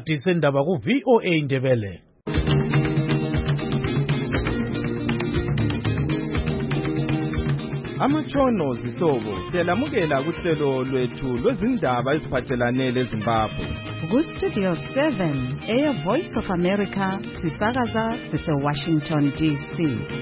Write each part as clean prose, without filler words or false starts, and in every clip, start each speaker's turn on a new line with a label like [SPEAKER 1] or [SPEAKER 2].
[SPEAKER 1] isikhathi sendaba ku-VOA Indebele.
[SPEAKER 2] Amatshono zihlobo siyalamukela kuhlelo lwethu lwezindaba eziphathelane leZimbabwe.
[SPEAKER 3] Ku-Studio 7 Air Voice of America sisakaza sise-Washington DC.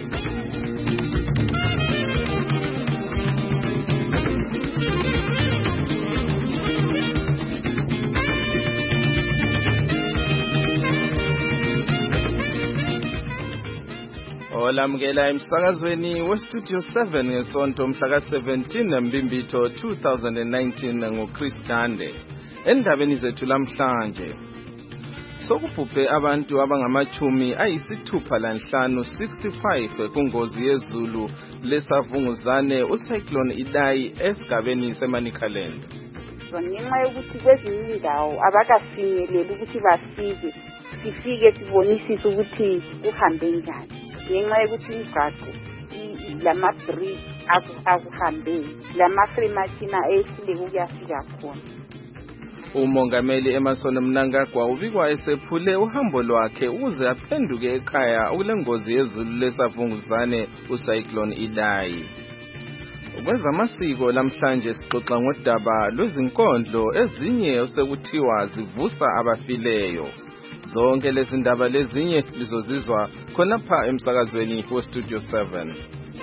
[SPEAKER 2] Olamukela emsakazweni we-Studio 7 ngesonto mhla ka-17 Mbimbitho 2019 ngoChris Gande. Endabeni zethu lamhlanje, sokubhubhe abantu abangama-65 kungozi yezulu lesavunguzane uCyclone Idai esigabeni seManicaland.
[SPEAKER 4] Ngenxa yokuthi kwezinye indawo abakafinyeleli ukuthi sifike sibonisise ukuthi kuhambe njani. Ngenxa yokuthi imigaqo lama-bridge akuhambeki, lama-freematina ehluleka ukuyafika khona.
[SPEAKER 2] Umongameli Emmerson Mnangagwa ubikwa esephule uhambo lwakhe ukuze aphenduke ekhaya kule ngozi yezulu lesavunguzane uCyclone Idai. Kwezamasiko lamhlanje sixoxa ngodaba lwezinkondlo ezinye osekuthiwa zivusa abafileyo. Zonke lezi ndaba lezinye lizozizwa khonapha emsakazweni we-Studio 7.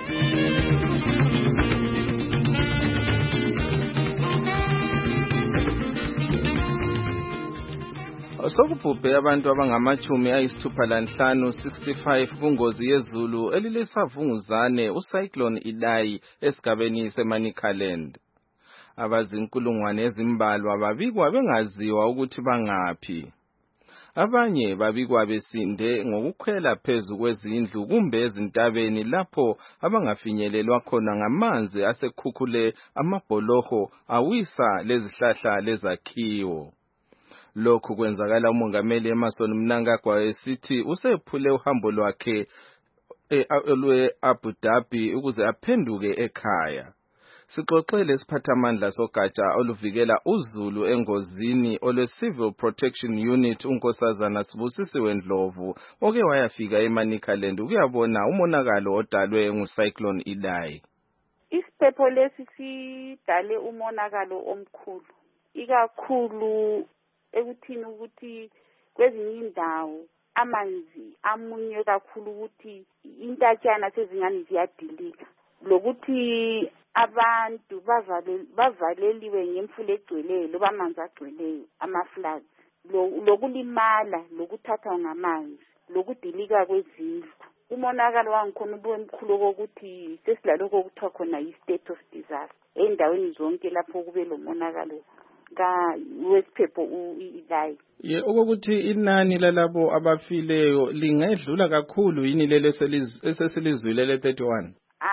[SPEAKER 2] Sokubhubhe abantu abangama-65 kungozi yezulu elilesavunguzane uCyclone Idai esigabeni seManicaland. Abazinkulungwane ezimbalwa babikwa bengaziwa ukuthi bangaphi. Abanye babikwa besinde ngokukhwela phezu kwezindlu kumbe ezintabeni lapho abangafinyelelwa khona ngamanzi asekhukhule amabholoho awisa lezihlahla lezakhiwo. Lokhu kwenzakala umongameli Emmerson Mnangagwa esithi usephule uhambo lwakhe lwe-Abu Dhabi ukuze aphenduke ekhaya. Sixoxele isiphathamandla sogatsha oluvikela uzulu engozini olwe-Civil Protection Unit unkosazana Sibusisiwe Ndlovu oke wayafika eManicaland ukuyabona umonakalo odalwe nguCyclone Idai.
[SPEAKER 4] Isiphepho lesi sidale umonakalo omkhulu, ikakhulu ekuthini ukuthi kwezinye indawo amanzi amunye kakhulu ukuthi intatshana sezingane ziyadilika, lokuthi abantu bavaleliwe ngemfula egcweleyo loba amanzi agcweleyo, ama-floods, lokulimala, lokuthathwa ngamanzi, lokudilika kwezindlu. Umonakalo wangikhona ube mkhulu kokuthi sesilalokho okuthiwa khona yi-state of disaster endaweni zonke lapho kube lo monakalo wesiphepho Idai.
[SPEAKER 2] Okokuthi inani lalabo abafileyo lingedlula kakhulu yini lele esesilizwile le-31?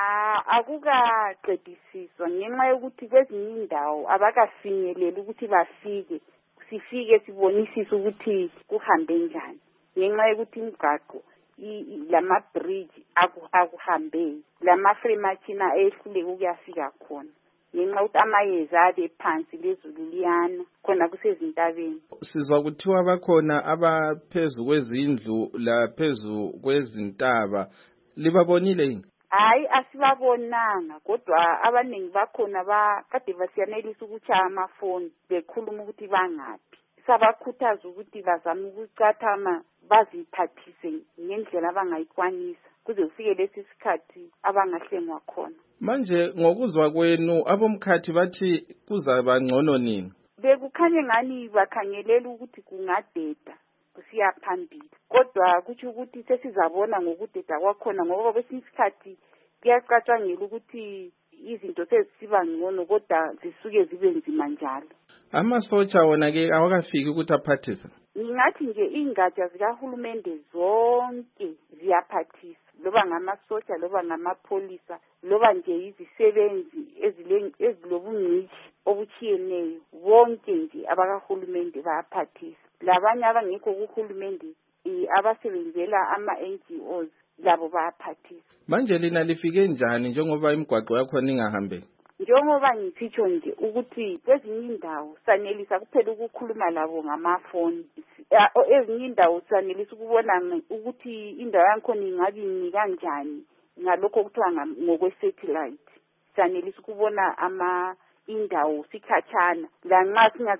[SPEAKER 4] Akukaqedisiswa ngenxa yokuthi kwezinye indawo abakafinyeleli ukuthi sifike sibonisise ukuthi kuhambe njani. Ngenxa yokuthi imigaqo lama-bridge akuhambeki, lama-freematina ehluleka ukuyafika khona. Ngenxa ukuthi amayezi abe phansi lezulu liyana khona kusezintabeni.
[SPEAKER 2] Sizwa kuthiwa bakhona abaphezu kwezindlu laphezu kwezintaba, libabonile yini?
[SPEAKER 4] Hayi, asibabonanga, kodwa abaningi bakhona kade basiyanelisa ukutshaya amafoni bekhuluma ukuthi bangaphi. Sabakhuthaza ukuthi bazame ukucathama baziphathise ngendlela abangayikwanisa kuze kufike lesi sikhathi abangahlengwa khona.
[SPEAKER 2] Manje ngokuzwa kwenu abomkhathi bathi kuzaba ngcono nini?
[SPEAKER 4] Bekukhanye ngani bakhangelela ukuthi kungadeda kusiya phambili, kodwa kutsho ukuthi sesizabona ngokudeda kwakhona ngoba kwesinye isikhathi kuyacatshangela ukuthi izinto sezisiba ngcono kodwa zisuke zibe nzima njalo.
[SPEAKER 2] Amasotsha wona-ke awakafiki ukuthi aphathise?
[SPEAKER 4] Ngingathi nje ingatsha zikahulumende zonke ziyaphathisa, loba ngamasotsha, loba ngamapholisa, loba nje izisebenzi ezilobungcitshi obutshiyeneyo, bonke nje abakahulumende bayaphathisa. Labanye abangekho kuhulumende abasebenzela ama-NGOs labo bayaphathisa.
[SPEAKER 2] Manje lina lifike njani njengoba imigwaqo yakhona ingahambeki?
[SPEAKER 4] Njengoba ngitsho nje ukuthi kwezinye indawo sanelisa kuphela ukukhuluma labo ngamafoni, ezinye indawo sanelisa ukubona ukuthi indawo yankhona ingabi kanjani ngalokho kuthiwa ngokwe-satellite. Sanelisa ukubona indawo sikhatshana la nxa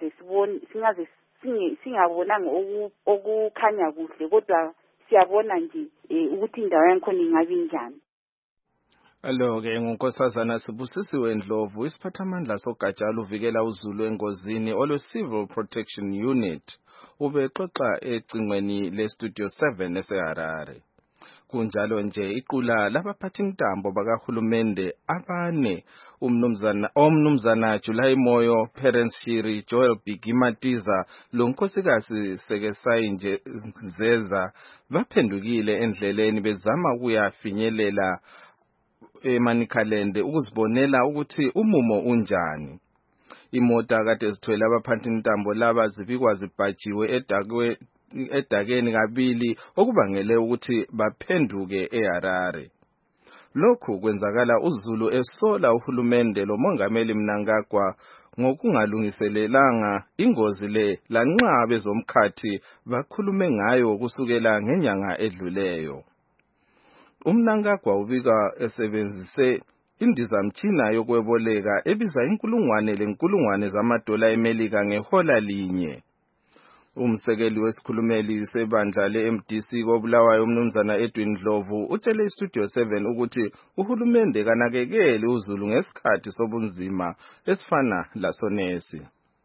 [SPEAKER 4] singabonanga okukhanya kuhle kodwa siyabona nje ukuthi indawo yankhona ingabi njani.
[SPEAKER 2] Alo-ke ngunkosazana Sibusisiwe Ndlovu, isiphathamandla sogatsha luvikela uzulu engozini olwe-Civil Protection Unit, ubexoxa ecingweni le-Studio 7 eseHarare. Kunjalo nje iqula labaphathintambo bakahulumende abane omnumzana July Moyo, Perence Shiri, Joel Bigimatiza lonkosikazi Sekesayi Zeza baphendukile endleleni bezama ukuyafinyelela eManicaland ukuzibonela ukuthi umumo unjani. Imota kade zithwele abaphathintambo laba zibikwa zibhajiwe edakeni kabili okubangele ukuthi baphenduke eHarare. Lokhu kwenzakala uZulu esola uhulumende lomongameli Mnangagwa ngokungalungiselelanga ingozi le lanxa bezomkhathi bakhulume ngayo kusukela ngenyanga edluleyo. Mnangagwa ubika esebenzise indizamtshina yokweboleka ebiza inkulungwane zamadola eMelika ngehola linye. Umsekeli wesikhulumeli sebandla le-MDC koBulawayo umnumzana Edwin Ndlovu utshele iStudio 7 ukuthi uhulumende kanakekeli uZulu ngesikhathi sobunzima esifana lasonesi.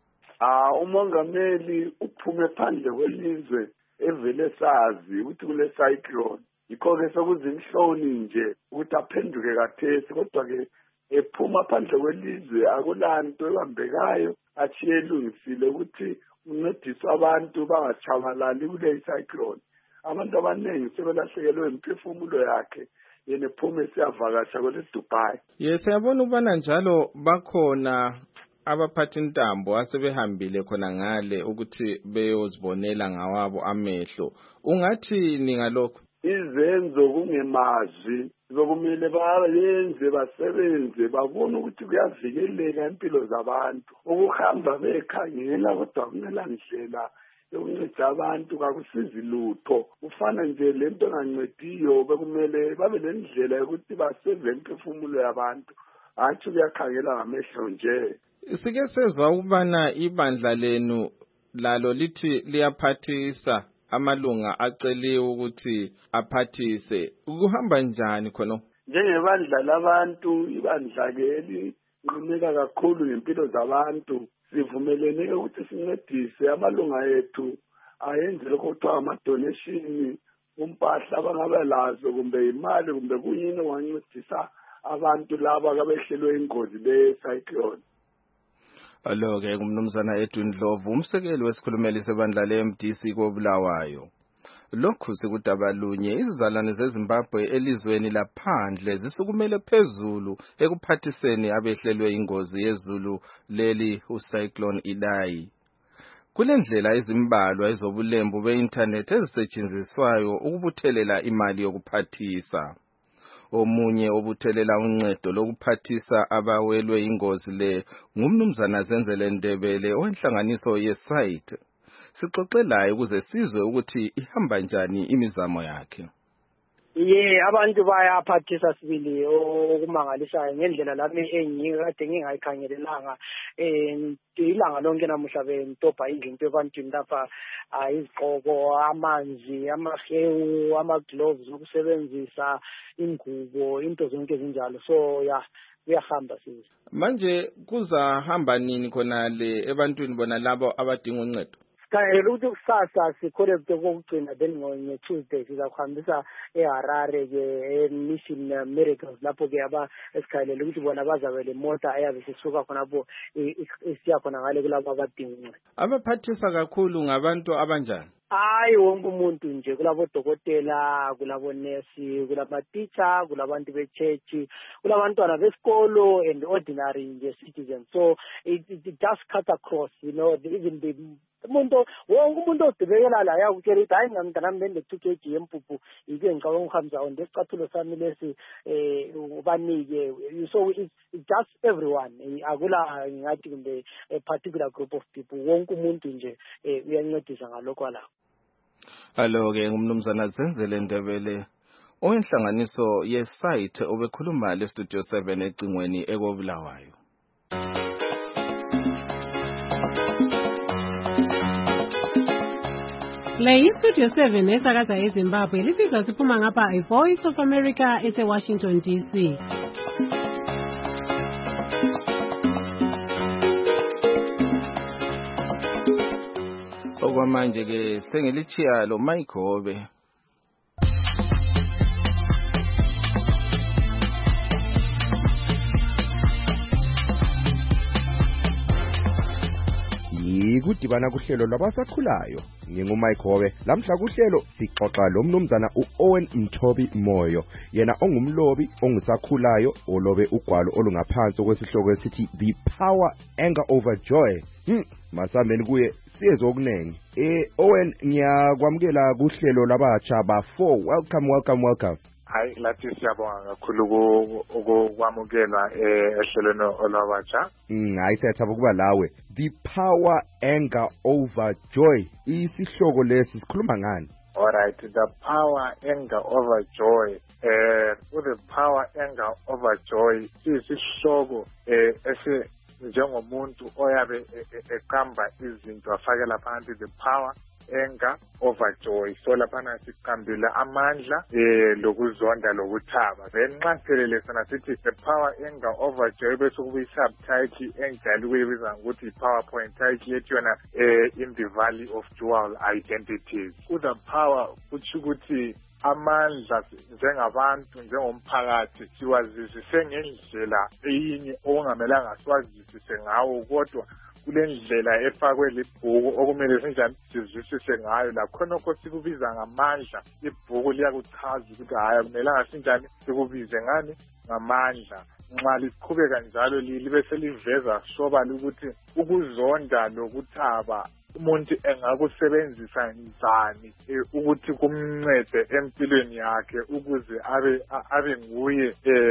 [SPEAKER 5] Umongameli uphume phandle kwelizwe evele sazi ukuthi kule cyclone. Yikho-ke sokuzinhloni nje ukuthi aphenduke kathesi, kodwa-ke ephuma phandle kwelizwe akulanto ebambekayo achiye elungisile ukuthi uncediswe abantu bangachabalali kule cyclone. Abantu abaningi sebelahlekelwe imiphefumulo yakhe yena ephume siyavakasha kwele Dubai.
[SPEAKER 2] Yes, siyabona ukubana njalo bakhona abaphathintambo asebehambile khona ngale ukuthi beyozibonela ngawabo amehlo. Ungathi ningalokho?
[SPEAKER 5] Izenzo kungemazwi zokumele bayenze basebenze babone ukuthi kuyavikeleka impilo zabantu. Ukuhamba bekhangela kodwa kumela ndlela yokunceda abantu kakusizi lutho. Ufana nje lento engancediyo bekumele babe lendlela yokuthi baseve imiphefumulo yabantu, hathi kuyakhangela ngamehlo nje.
[SPEAKER 2] Sike sezwa ukubana ibandla lenu lalo lithi liyaphathisa amalunga aceliwe ukuthi aphathise. Kuhamba njani khona?
[SPEAKER 5] Njengebandla labantu, ibandla-ke elinqineka kakhulu ngempilo zabantu, sivumelene ukuthi sincedise amalunga ethu ayenze lokho kuthiwa ama-donation, umpahla abangaba lazo kumbe imali kumbe kuyini okwancedisa abantu laba abehlelwe ingozi le-cyclone.
[SPEAKER 2] Alo-ke kumnumzana Edwin Ndlovu, umsekeli wesikhulumeli sebandla le-MDC koBulawayo. Lokhu sikudaba lunye izizalwane zeZimbabwe elizweni laphandle zisukumele phezulu ekuphathiseni abehlelwe ingozi yezulu leli uCyclone Idai. Kulendlela ezimbalwa ezobulembu be-internet ezisetshenziswayo ukubuthelela imali yokuphathisa. Omunye obuthelela uncedo lokuphathisa abawelwe ingozi le ngumnumzana Zenzele Ndebele owenhlanganiso yeSite. Sixoxelayo ukuze sizwe ukuthi ihamba njani imizamo yakhe.
[SPEAKER 6] Abantu bayaphathisa sibili okumangalisayo ngendlela lami engikade ngingayikhangelelanga. Ilanga lonke namuhla bentobha izinto ebantwini lapha, izigqoko, amanzi, amahewu, ama-gloves okusebenzisa, ingubo, into zonke ezinjalo. So kuyahamba sibili.
[SPEAKER 2] Manje kuzahamba nini khona le ebantwini bona labo abadinga uncedo?
[SPEAKER 6] Kayelo ukuthi kusasa sikhonekte kokugcina then nge-Tuesday sizakuhambisa eHarare ke Mission Miracles lapho ke esikhalela ukuthi bona bazabe le mota eyabe sisuka khonapho isiya khona ngale kulabo abadinga uncedo.
[SPEAKER 2] Abaphathisa kakhulu ngabantu abanjani?
[SPEAKER 6] Hayi wonke umuntu nje, kulabodokotela, kulabonesi, kulamatitsha, kulabantu bechechi, kulabantwana besikolo and ordinary nje citizens. So it just cut across, even the wonke umuntu odibekela la yakutshela ukuthi hayi ngamntanami bende 2 kg yempuphu ike ngicabanga ukuhambisa on lesicathulo sami lesi ubanike. So it's just everyone, akula ngathi kumbe a particular group of people, wonke umuntu nje uyancedisa ngalokho la.
[SPEAKER 2] Alo ke ngumnumzana Zenzele Ndebele owenhlanganiso ye-site obekhuluma le Studio 7 ecingweni ekobulawayo.
[SPEAKER 7] Le Studio 7 esakaza eZimbabwe lisizwa siphuma ngapha iVoice of America ese-Washington DC.
[SPEAKER 2] Okwamanje ke sengilichiya lo Mayigobe.
[SPEAKER 8] Kudibana kuhlelo lwabasakhulayo nginguMayigobe. Lamhla kuhlelo sixoxa lo mnumzana uOwen Mthobi Moyo, yena ongumlobi ongusakhulayo olobe ugwalo olungaphansi kwesihloko esithi The Power Anger Over Joy. Masambeni kuye siyezo okunengi. Owen, ngiyakwamukela kuhlelo labatsha ba4. Welcome.
[SPEAKER 9] Hayi lathi siyabonga kakhulu ukwamukelwa ehlelweni olabatsha.
[SPEAKER 8] Hayi siyathokoza ukuba lawe. The Power Anger Over Joy, isihloko lesi sikhuluma ngani?
[SPEAKER 9] Alright, the power anger over joy. The power anger over joy isihloko njengomuntu oyabe eqamba izinto afakela phansi the power anger over joy. So laphana siqambile amandla lokuzonda lokuthaba. Then nxa siphelele sona sithi the power anger over joy bese kuba i-subtitle enjalo kuyibiza ngokuthi PowerPoint title ethi yona in the valley of dual identities. The power kuthi ukuthi amandla njengabantu njengomphakathi siwazisise ngendlela eyinye okungamelanga siwazisise ngawo, kodwa kulendlela efakwe libhuku okumele sinjani sizwisise ngayo. La khonokho sikubiza ngamandla. Ibhuku liyakuchaza ukuthi hayi akumelanga sinjani sikubize ngani ngamandla. Nxa liqhubeka njalo libe seliveza sobala ukuthi ukuzonda lokuthaba umuntu engakusebenzisa njani ukuthi kumncede empilweni yakhe ukuze abe nguye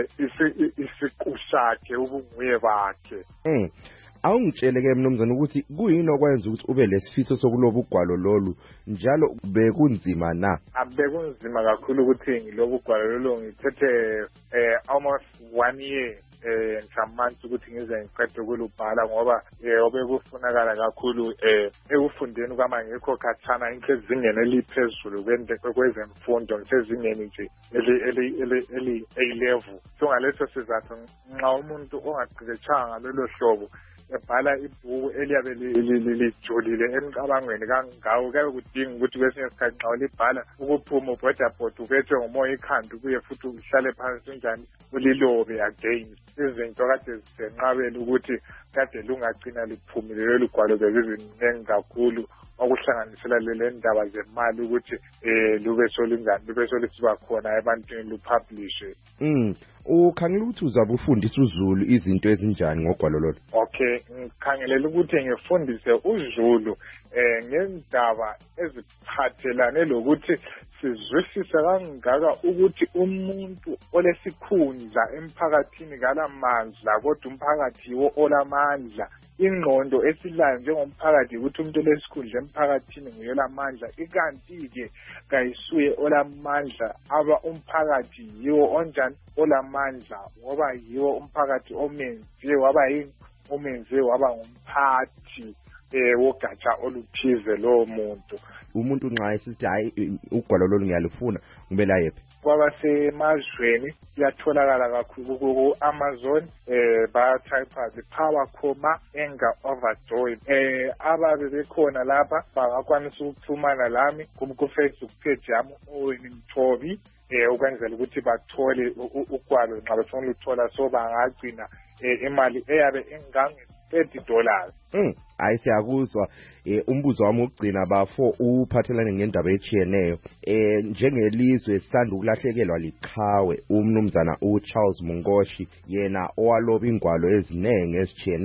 [SPEAKER 9] isiqu sakhe ubunguye bakhe.
[SPEAKER 8] Awungitshele ke mnumzana ukuthi kuyini okwenza ukuthi ube lesifiso sokuloba ugwalo lolu njalo bekunzima na?
[SPEAKER 9] Bekunzima kakhulu ukuthi ngiloba ugwalo lolu. Ngithethe almost 1 year ngisamanzi ukuthi ngize ngiqede ukulubhala ngoba obekufunakala kakhulu ekufundeni kwami ngekho khathana inhlezingeni eliphezulu kwezemfundo ngisezingeni nje eli A-level. So ngaleso sizathu nxa umuntu ongaqeqetshanga ngalolo hlobo ebhala ibhuku eliyabe lijulile emcabangweni kangawo kuyabe kudinga ukuthi kwesinye isikhathi nxa ulibhala ukuphuma ubhodabhoda ubethwe ngumoya ikhanda kuye futhi uhlale phansi njani ulilobe again. Izinto kade zisenqabela ukuthi kade lungagcina liphumile lolu gwalo beziningi kakhulu okuhlanganisela le ndaba zemali ukuthi lube solingani lube solisiba khona ebantwini lupublishe.
[SPEAKER 8] Ukhangela ukuthi uzabe ufundisa uZulu izinto ezinjani ngogwalo lolu?
[SPEAKER 9] Okay, ngikhangelela ukuthi ngifundise uZulu ngendaba eziphathelane lokuthi sizwisise kangaka ukuthi umuntu olesikhundla emphakathini kalamandla kodwa umphakathi yiwo olamandla. Ingqondo esilayo njengomphakathi ukuthi umuntu olesikhundla emphakathini nguye lamandla, ikanti-ke kayisuye olamandla aba umphakathi yiwo onjani olamandla ngoba yiwo umphakathi omenziwe waba yini omenziwe waba ngumphathi wogatsha oluthize lowo muntu.
[SPEAKER 8] Umuntu nxa esithi hayi ugwalo lolu ngiyalufuna kumele ayephi?
[SPEAKER 9] Kwabasemazweni yatholakala kakhulu ku-Amazon bayatype the power, anger over joy. Ababe bekhona lapha bangakwanisa ukuxhumana lami ku-Facebook page yami Owen Mthobi ukwenzela ukuthi bathole ugwalo nxa befuna ukuthola, so bangagcina imali eyabe $30.
[SPEAKER 8] Hayi siyakuzwa. Umbuzo wami ukugcina bafo uphathelane ngendaba echiyeneyo. Njengelizwe sisanda ukulahlekelwa liqhawe umnumzana uCharles Mungoshi, yena owaloba ingwalo ezinenge ezichiyeneyo.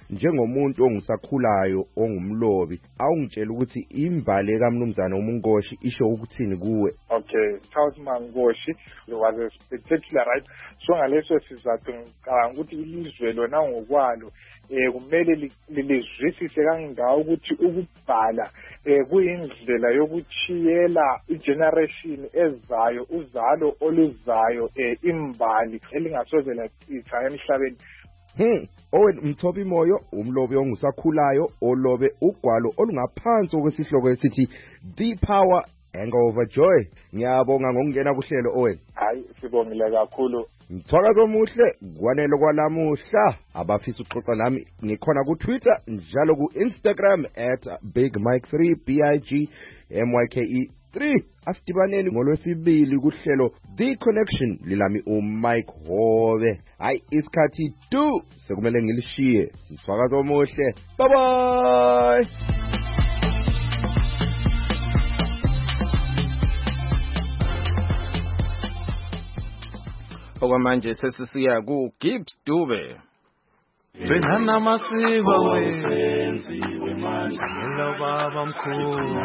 [SPEAKER 8] njengomuntu ongusakhulayo ongumlobi awungitshela ukuthi imbali kaMnumzana uMnkoshi isho ukuthini kuwe.
[SPEAKER 9] Okay, Charles Mangoshi was a spectacular, right? So ngaleso sizathu ngicabanga ukuthi ilizwe lona ngokwalo kumele lizwisise kangawo ukuthi ukubhala kuyindlela yokuchiyela igeneration ezayo, uzalo oluzayo imbali elingasoze lachitha emhlabeni.
[SPEAKER 8] Owen Mthobi Moyo, umlobi ongusakhulayo olobe ugwalo olungaphansi kwesihloko esithi The Power Hangover Joy. Ngiyabonga ngokungena kuhlelo Owen.
[SPEAKER 9] Hayi, sibongile kakhulu.
[SPEAKER 8] Mthwakazi omuhle kwanele kwalamuhla. Abafisa uxoxa nami ngikhona ku Twitter njalo ku Instagram @BigMike3 BIGMYKE3. Asidibaneni ngolwesibili kuhlelo The Connection lilami uMike Hove. Hayi isikhathi du sekumele ngilishiye. Mthwakazi omuhle. Bye bye.
[SPEAKER 2] Okwamanje sesisiya ku Gibbs Dube.
[SPEAKER 10] Benhana masiba wenziwe manje ngelo baba mkhulu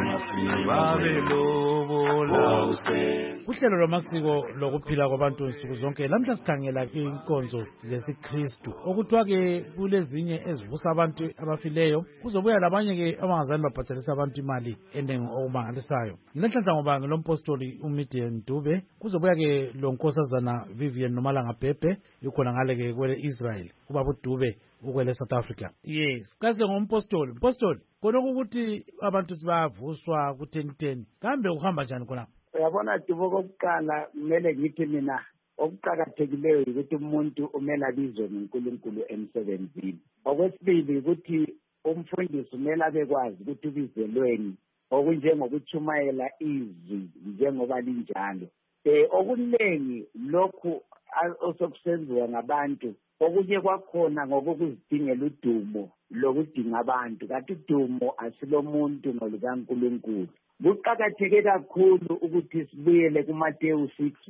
[SPEAKER 10] babelobola
[SPEAKER 1] uhlelo lwamasiko lokuphila kwabantu insuku zonke lamhla sikhangela inkonzo zesiKristu okuthiwa ke kulezinye ezivusa abantu abafileyo kuzobuya labanye ke abangazange babhadalisa abantu imali eningi okumangalisayo. Ngilenhlanhla ngoba ngilompostoli uMidian Dube kuzobuya ke lo nkosazana Vivian Nomalanga Bhebhe ikhona ngale ke kwele Israel ubaba uDube ukwele South Africa. Yes, kahle ngompostoli. Mpostoli, khona ukuthi abantu sibavuswa ku 1010. Kambe uhamba njani khona?
[SPEAKER 6] Uyabona Dubo kokuqala kumele ngithi mina okuqhakathekileyo ukuthi umuntu umele abizwe uNkulunkulu emsebenzini. Okwesibili ukuthi umfundisi umele abekwazi ukuthi ubizelweni okunjengokuchumayela izwi njengoba linjalo. Okuningi lokhu osokusenziwa ngabantu okunye kwakhona ngokuzidingela udumo lokudinga abantu kanti udumo asilomuntu ngolukaNkulunkulu. Kuqakatheke kakhulu ukuthi sibuyele kuMateyu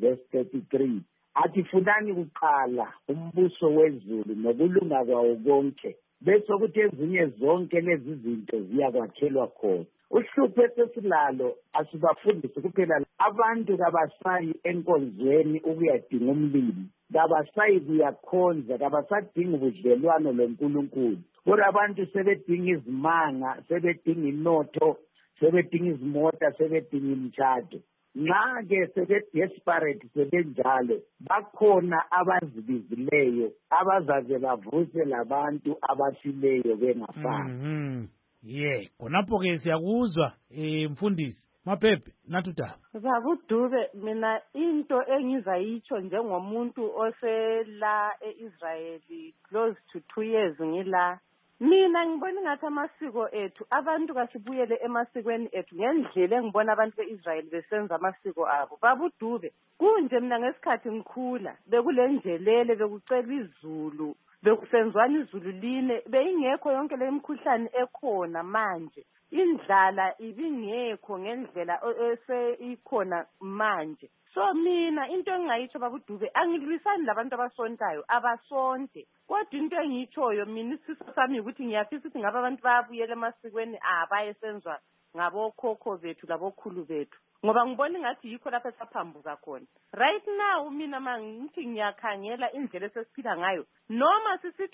[SPEAKER 6] 6:33 athi funani kuqala umbuso wezulu nokulunga kwawo konke bese ukuthi ezinye zonke lezi zinto ziyakwakhelwa khona. Uhlupho esesilalo asibafundisi kuphela abantu kabasayi enkonzweni ukuyadinga umlimi, kabasayi kuyakhonza, kabasadinga ubudlelwano loNkulunkulu. Kodwa abantu sebedinga izimanga, sebedinga inotho, sebedinga izimota, sebedinga imishado. Nxa-ke sebe-desperate sebenjalo bakhona abazibizileyo abazaze bavuse labantu abafileyo bengafani.
[SPEAKER 1] Khonapho ke siyakuzwa mfundisi Mabhebhe nathi udaba.
[SPEAKER 11] Baba uDube, mina into engizayitsho njengomuntu osela eIsraeli close to 2 years ngila. Mina ngibona ngathi amasiko ethu abantu kasibuyele emasikweni ethu ngendlela engibona abantu beIsrael besenza amasiko abo. Baba uDube, kunje mina ngesikhathi ngikhula bekulenjelele bekucela izulu bekusenzwana izulu line beyingekho yonke le imikhuhlane ekhona manje. Indlala ibingekho ngendlela eseyikhona manje. So mina into engingayitsho baba uDube angilwisani labantu abasontayo abasonte. Kodwa into engiyitshoyo mina isifiso sami ukuthi ngiyafisa ukuthi ngabe abantu bayabuyela emasikweni abayesenzwa ngabokhokho bethu labokhulu bethu. Ngoba ngibona ngathi yikho lapha esaphambuka khona. Right now mina mangithi ngiyakhangela indlela esesiphila ngayo. Noma sisithi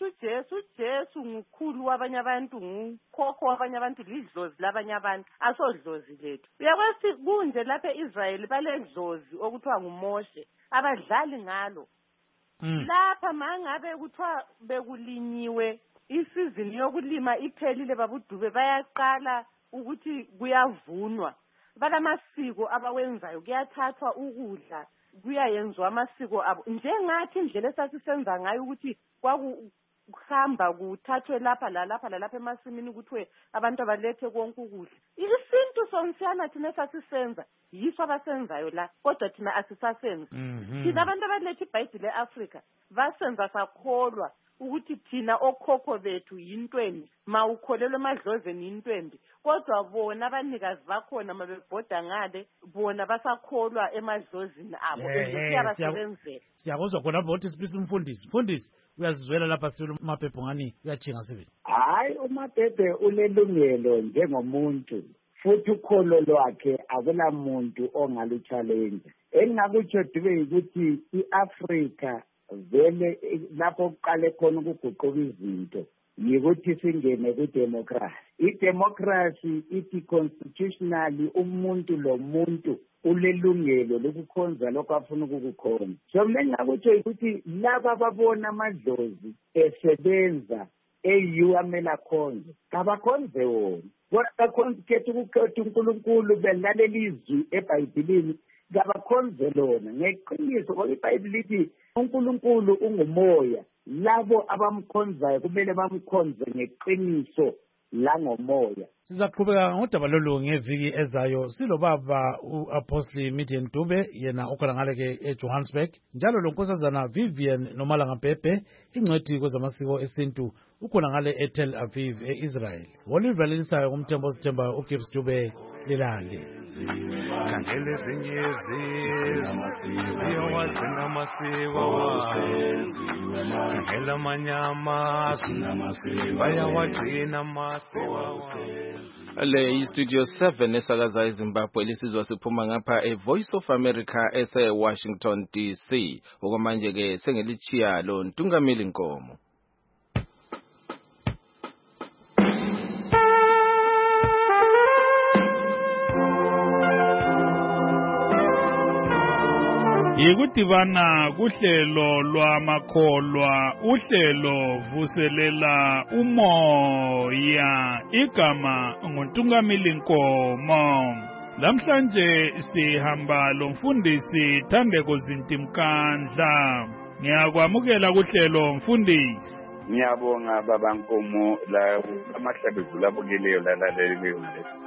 [SPEAKER 11] uJesu ngukhulu wabanye abantu, ngukhokho wabanye abantu, lidlozi labanye abantu, asodlozi lethu. Uyakwazi kunje lapha eIsrael baledlozi okuthiwa nguMoshe, abadlali ngalo. Lapha mangabe kuthiwa bekulinyiwe isizini yokulima iphelile baba uDube bayaqala ukuthi kuyavunwa. Balamasiko abawenzayo kuyathathwa ukudla kuyayenzwa amasiko abo njengathi indlela esasisenza ngayo ukuthi kwakuhamba kuthathwe lapha lalapha emasimini kuthiwe abantu abalethe konke ukudla. Isintu sonsiyana thina esasisenza yiso abasenzayo la kodwa thina asisasenzi. Thina abantu abalethe iBhayibheli eAfrika basenza sakholwa ukuthi thina okhokho bethu yintwembi ma ukholelwa emadlozeni yintwembi kodwa bona abanikazi bakhona mabebhoda ngale bona basakholwa emadlozini abo kuyabasebenzela.
[SPEAKER 1] Siyakuzwa khona ukuthi sibisa umfundisi uyazizwela lapha sibili uMapephe ngani uyajinga sibili.
[SPEAKER 12] Hayi uMapephe unelungelo njengomuntu futhi ukholo lwakhe akulamuntu ongaluchallenge. Engakutsho dube ukuthi iAfrika vele lapho kuqale khona ukuguquka izinto yikuthi singene kudemocracy. Idemocracy ithi constitutionally umuntu lo muntu ulelungelo lokukhonza lokho afuna ukukukhonza. So mina ngakutsho ukuthi laba ababona amadlozi esebenza amela khonze kabakhonze wona. Kodwa khetha ukukhetha uNkulunkulu belalela izwi eBhayibhelini kabakhonze lona ngeqiniso ngoba iBhayibheli lithi uNkulunkulu ungumoya labo abamkhonzayo kumele bamkhonze ngeqiniso langomoya.
[SPEAKER 1] Sizaqhubeka ngodaba lolu ngeviki ezayo silobaba uApostle Midian Dube yena okhona ngale ke eJohannesburg njalo lonkosazana Vivian Nomalanga Bhebhe ingcwethi kwezamasiko esintu ukhona ngale eTel Aviv eIsrael. Ngolivalisayo kumthembo sithemba uGibbs Dube lilale.
[SPEAKER 10] Khangela ezinye izizwe ziyawagcina amasiko wazo. Khangela amanye amazwe bayawagcina amasiko wazo.
[SPEAKER 2] Le Studio 7 esakaza eZimbabwe lisizwa siphuma ngapha eVoice of America ese-Washington DC. Okwamanje ke sengelichiya lo Ntungamili Nkomo.
[SPEAKER 13] Yikudibana kuhlelo lwamakholwa uhlelo vuselela umoya igama nguNtungamili Nkomo. Lamhlanje sihamba lomfundisi Thandeko Zintimkandla. Ngiyakwamukela kuhlelo mfundisi.
[SPEAKER 14] Ngiyabonga baba Nkomo la amahlabezulu labukeleyo lalaleleyo.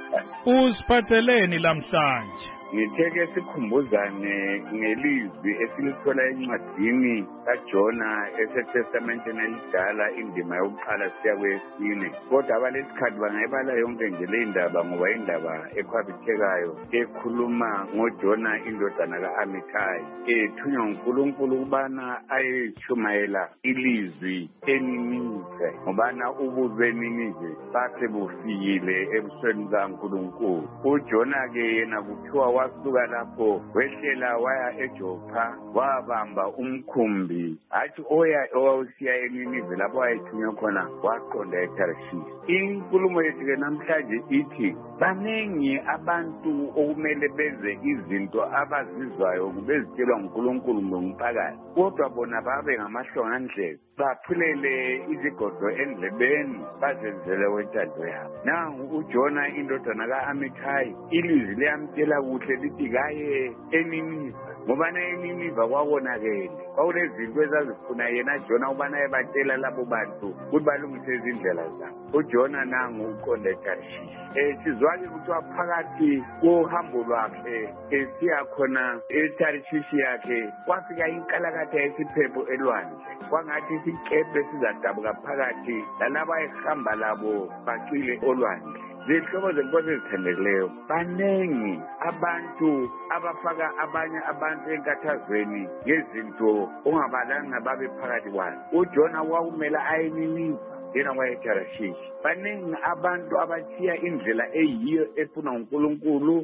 [SPEAKER 13] Usiphatheleni lamhlanje?
[SPEAKER 14] Ngitheke sikhumbuzane ngelizwi esilithola encwadini kaJona eseTestamenteni elidala indima yokuqala siya kweyesine. Kodwa abalesikhathi bangayibala yonke nje le ndaba ngoba indaba ekhwabithekayo ekhuluma ngoJona indodana kaAmithayi ethunywa nguNkulunkulu ukubana ayeshumayela ilizwi eNinive ngobana ububi beNinive base bufikile ebusweni kaNkulunkulu. uJona ke yena kuthiwa wasuka lapho wehlela waya eJopha wabamba umkhumbi athi owawusiya eNinive lapho ayethunywe khona waqonda eTarshishi. Inkulumo yethu ke namhlanje ithi banengi abantu okumele benze izinto abazizwayo kubezitshelwa nguNkulunkulu ngomphakathi kodwa bona babe ngamahlongandlela baphulele izigodo endlebeni bazenzele wentando yabo. Nangu uJona indodana kaAmithayi ilizwi liyamtshela kuhle lithi kaye eNinive ngobana eNinive kwabonakele kwakulezinto ezazifuna yena Jona ubana ebatshela labo bantu ukuthi balungise izindlela zabo. uJona nangu uqonda eTarshishi. Sizwake kuthiwa phakathi kohambo lwakhe esiya khona eTarshishi yakhe kwafika inkalakatha yesiphepho elwandle kwangathi isikebhe sizadabuka phakathi lalaba ehamba labo bacwile olwandle. Zihlobo zenkosi ezithendekileyo banengi abantu abafaka abanye abantu enkathazweni ngezinto ongabalanga babe phakathi kwazo. uJona wakumela ayeNinive yena wayeTarshishi. Banengi abantu abachiya indlela eyiyo efuna uNkulunkulu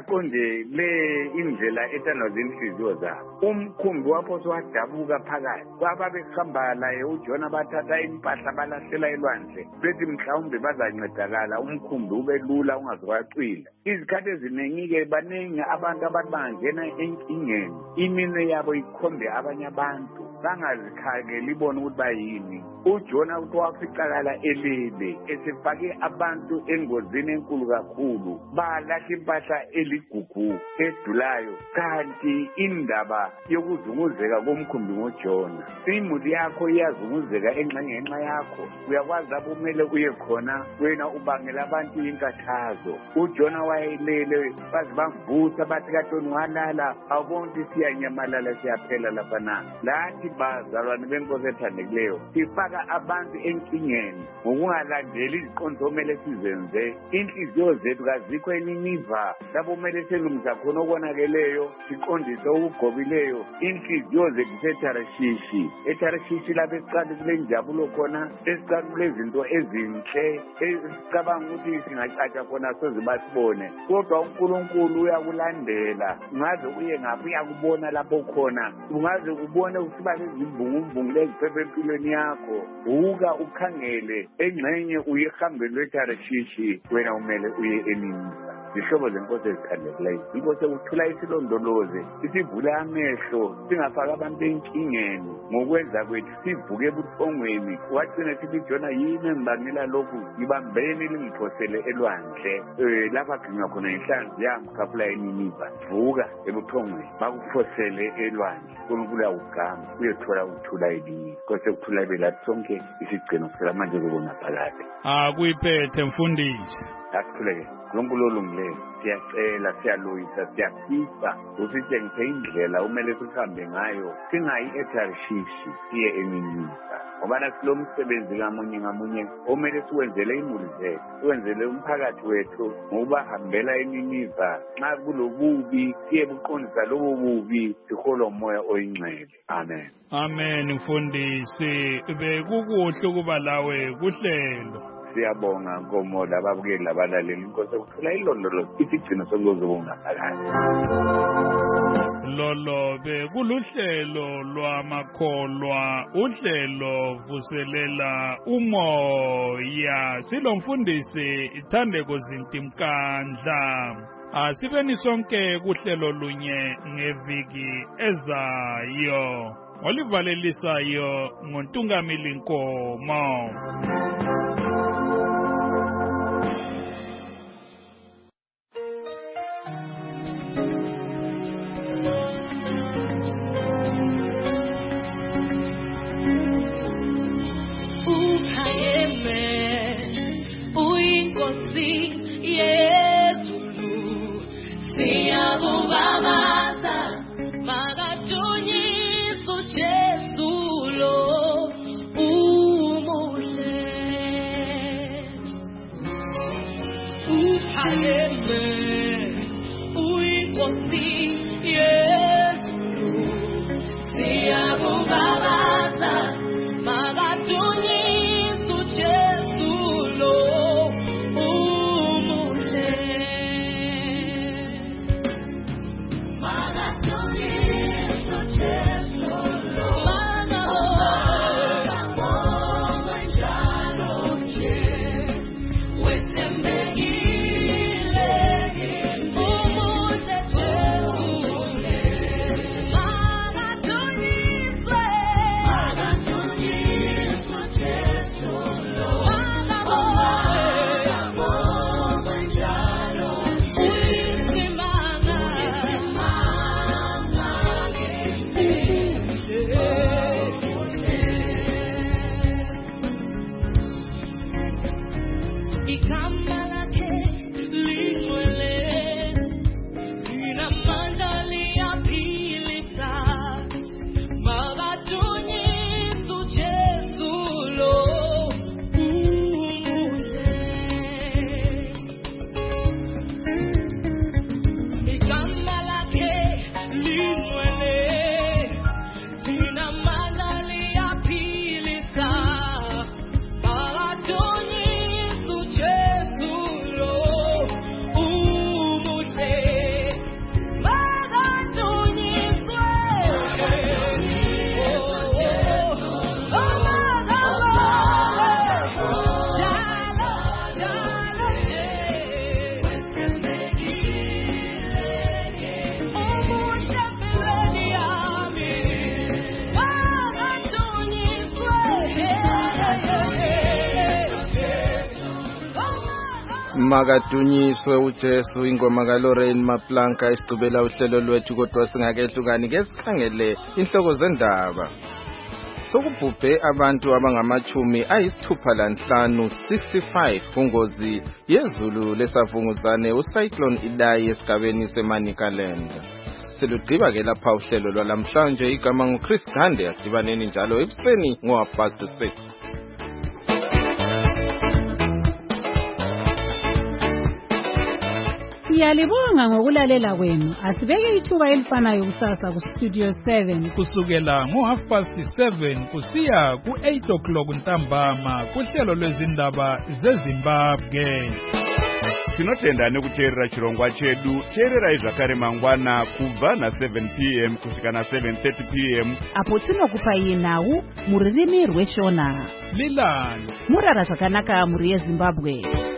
[SPEAKER 14] baqondele indlela ethandwa zinhliziyo zabo. Umkhumbi wapho wadabuka phakathi kwababehamba laye uJona bathatha impahla balahlela elwandle bethi mhlawumbe bazancedakala umkhumbi ube lula ungazikwacwila. Izikhathi eziningi-ke banengi abantu abangena enkingeni iminwe yabo ikhombe abanye abantu bangazikhangeli ibone ukuthi bayini. uJona uthi waficakala elele esefake abantu engozini enkulu kakhulu balahla impahla eligugu edulayo kanti indaba yokuzunguzeka komkhumbi ngoJona. Imuli yakho iyazunguzeka enxa yakho uyakwazi lapho kumele uye khona wena ubangela abantu inkathazo. uJona wayelele baze bamvusa bathi katoni walala awuboni siyanyamalala siyaphela lapha na lathi bazalwane benkosi ethandekileyo, sifaka abantu enkingeni ngokungalandeli iziqondiso okumele sizenze. Inhliziyo zethu kazikho eNiniva lapho kumele selungisa khona okonakeleyo, siqondise okugobileyo. Inhliziyo zethu seTharishishi, eTharishishi lapho esiqala kule njabulo khona, esiqala kule zinto ezinhle, esicabanga ukuthi singacatsha khona soze basibone, kodwa uNkulunkulu uyakulandela. Ungaze uye ngaphi uyakubona lapho khona, ungaze ubone usiba lezimbungumbu leziphephe empilweni yakho. Uka ukhangele engxenye uyehambeni lweTharishishi, wena umele uye eNiniva. Zihlobo zenkosi ezithandekileyo, inkosi ukuthula isilondoloze, isivule amehlo, singafaki abantu enkingeni. Ngokwenza kwethu sivuke ebuthongweni, wagcina sithi Jona yini engibangela lokhu, ngibambeni lingiphosele elwandle. Lapha ginywa khona inhlanzi yamkhafula eNiniva. Vuka ebuthongweni bakuphosele elwandle. uNkulunkulu uyawugama uyethola ukuthula elinye. Inkosi ukuthula ibe lathi sonke isigcino sika manje kubona phakathi.
[SPEAKER 13] Akuyiphethe mfundisi.
[SPEAKER 14] Akuthuleke uNkulunkulu olungileyo, siyacela, siyaloyisa, siyafisa usitshengise indlela umele sihambe ngayo, singayi eTharishishi siye eNiniva. Ngoba nasilo msebenzi ngamunye omele siwenzele imuli zethu, siwenzele umphakathi wethu ngokubahambela eNiniva. Nxa kulobubi siye buqondisa lobo bubi, siholwa umoya oyingcwele. Amen.
[SPEAKER 13] Amen mfundisi, bekukuhle ukuba lawe kuhlelo.
[SPEAKER 14] Siyabonga Nkomola, ababukeli labalaleli, inkosi ukuthula ilondoloze isigcino sokuzobonga phakathi.
[SPEAKER 13] Lolo bekuluhlelo lwamakholwa, uhlelo vuselela umoya. Silomfundisi Thandeko Zintimkandla. Asibeni sonke kuhlelo lunye ngeviki ezayo. Olivalelisayo ngoNtungamili Nkomo.
[SPEAKER 2] Makadunyiswe uJesu, ingoma kaLorraine Maplanka isigqibela uhlelo lwethu. Kodwa singakehlukani ke sikhangele inhloko zendaba. Sokubhubhe abantu abangama-65 kungozi yezulu lesavunguzane uCyclone Idai esigabeni seManicaland. Selugqiba-ke lapha uhlelo lwalamhlanje. Igama nguChris Gande. Asidibaneni njalo ekuseni ngo-6:30.
[SPEAKER 7] Siyalibonga ngokulalela kwenu. Asibeke ithuba elifanayo kusasa kuStudio 7
[SPEAKER 13] kusukela ngo7:30 kusiya ku8 ntambama kuhlelo lwezindaba zeZimbabwe.
[SPEAKER 15] Tinotenda nekuteerera chirongwa chedu. Teererai zvakare mangwana kubva na7 p.m. kusvika na7:30 p.m.
[SPEAKER 3] apo tinokupai nhau muririmi rweshona.
[SPEAKER 13] Lilani
[SPEAKER 3] murara zvakanaka muri yeZimbabwe.